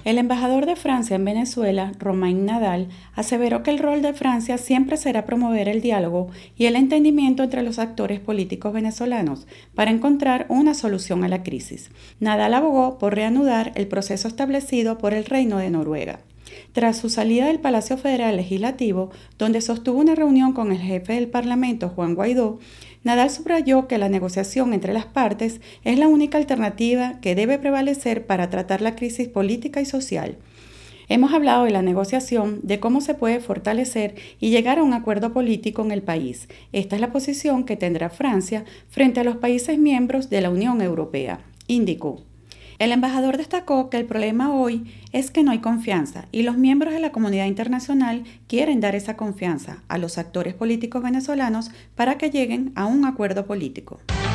El embajador de Francia en Venezuela, Romain Nadal, aseveró que el rol de Francia siempre será promover el diálogo y el entendimiento entre los actores políticos venezolanos para encontrar una solución a la crisis. Nadal abogó por reanudar el proceso establecido por el Reino de Noruega. Tras su salida del Palacio Federal Legislativo, donde sostuvo una reunión con el jefe del Parlamento, Juan Guaidó, Nadal subrayó que la negociación entre las partes es la única alternativa que debe prevalecer para tratar la crisis política y social. Hemos hablado de la negociación, de cómo se puede fortalecer y llegar a un acuerdo político en el país. Esta es la posición que tendrá Francia frente a los países miembros de la Unión Europea, indicó. El embajador destacó que el problema hoy es que no hay confianza y los miembros de la comunidad internacional quieren dar esa confianza a los actores políticos venezolanos para que lleguen a un acuerdo político.